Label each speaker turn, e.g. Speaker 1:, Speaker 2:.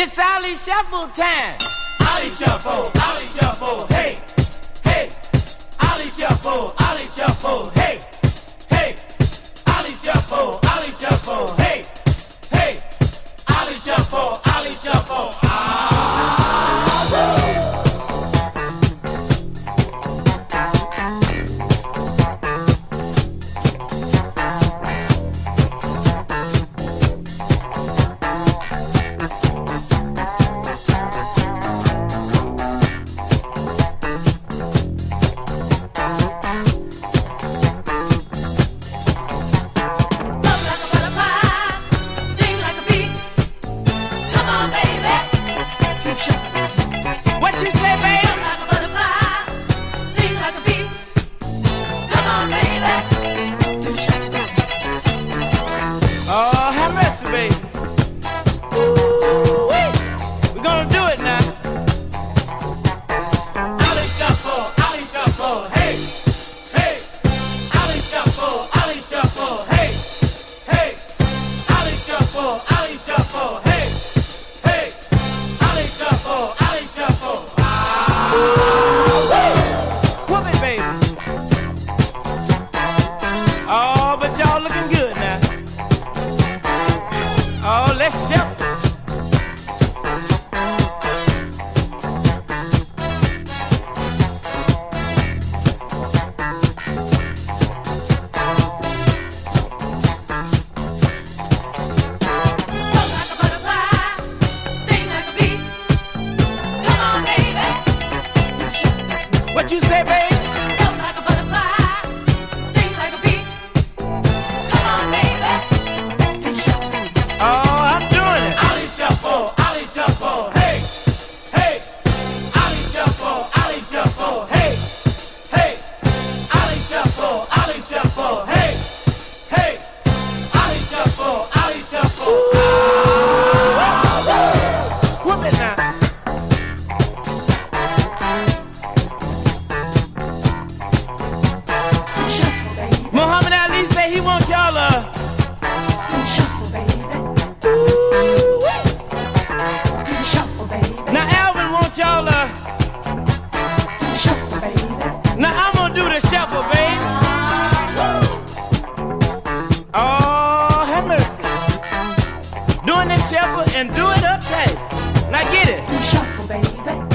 Speaker 1: It's Ollie Shuffle time.
Speaker 2: Ollie Shuffle, hey, hey. Ollie Shuffle, hey, hey. Ollie Shuffle, hey, hey. Ollie Shuffle,
Speaker 1: y'all looking good now. Oh, let's shuffle. What you say, baby? Muhammad Ali say he wants y'all
Speaker 3: shuffle, baby. Shuffle, baby.
Speaker 1: Now Alvin wants y'all
Speaker 3: Shuffle, baby.
Speaker 1: Now I'm gonna do the shuffle, baby. Oh, have mercy. Doing the shuffle and do it uptight. Now get it.
Speaker 3: Shuffle, baby.